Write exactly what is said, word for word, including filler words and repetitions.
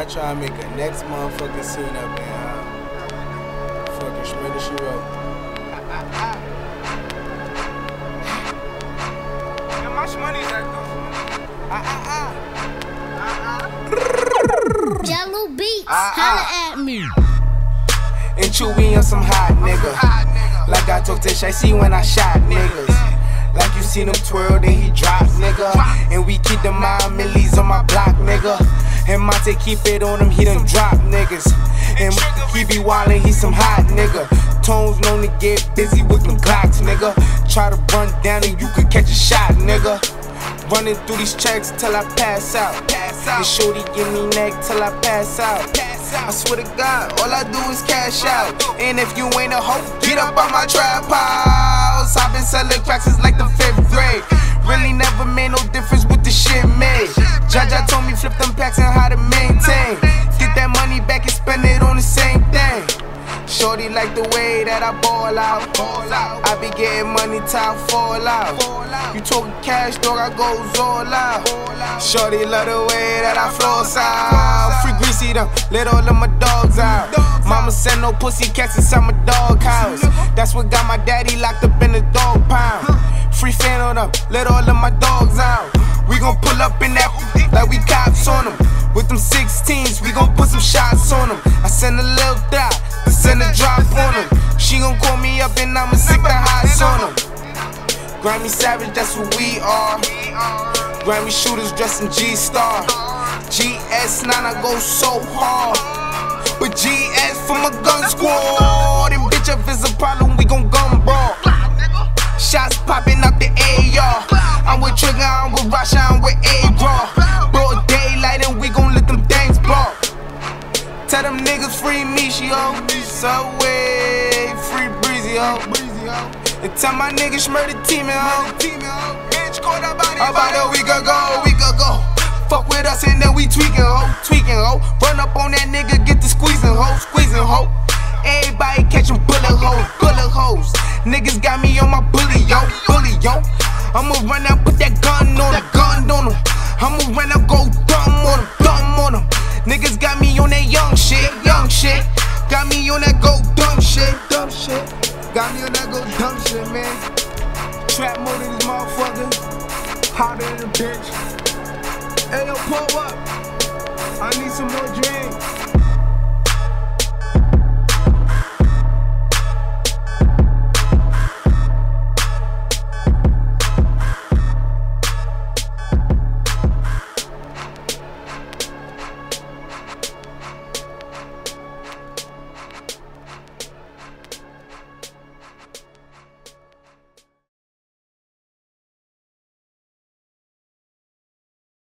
I try to make a next motherfucking scene up in uh, fucking Shredder She Wrote. How much money is that though? Ah ah ah. Jello Beats, Ah, holla at me. And Chewy on some hot nigga. Like I talked to Shay when I shot niggas. Like you seen him twirl, then he drop, nigga. And we keep the mind millies on my block, nigga. And Monte keep it on him, he done drop niggas. And he be wildin', he some hot nigga. Tones known to get busy with them Glocks, nigga. Try to run down and you could catch a shot, nigga. Running through these checks till I pass out. And shorty give me neck till I pass out. I swear to God, all I do is cash out. And if you ain't a hoe, get up on my trap house. I've been selling cracks since like the fifth grade. Really never made no difference with the shit made. Jaja told me flip them packs and how to maintain. Get that money back and spend it on the same thing. Shorty like the way that I ball out. I be getting money till I fall out. You talking cash, dog, I goes all out. Shorty love the way that I floss out. Free greasy them, let all of my dogs out. Mama said no pussy cats inside my dog house. That's what got my daddy locked up in the dog pound. Free fan on them, let all of my dogs out. We gon' pull up in that like we cops on them. With them sixteens, we gon' put some shots on them. I send a little dot, send a drop on them. She gon' call me up and I'ma stick the hots on them. Grammy Savage, that's what we are. Grammy shooters dressed in G-Star. G S nine, I go so hard. But G S for my gun squad. And bitch, if it's a problem, we gon' gun brawl. Shots popping out the A R. I'm with Trigger, I'm with Rasha, I'm with A-Raw. Broad daylight and we gon' let them things blow. Tell them niggas free Mishi, yo. Subway, free Breezy, yo. And tell my niggas murder team, yo. About a week ago, a week ago. Fuck with us and then we tweaking, ho, tweaking, ho. Run up on that nigga, get the squeezing, ho, squeezing, ho. Everybody catching bullet holes, bullet holes. Niggas got me on my bully, yo, bully, yo. I'ma run out, put that gun on him, gun on him. I'ma run out, go dumb on him, dumb on him. Niggas got me on that young shit, young shit. Got me on that go dumb shit, dumb shit. Got me on that go dumb shit, man. Trap mode in this motherfucker. Hotter than a bitch. Hey, yo, pull up. I need some more drink.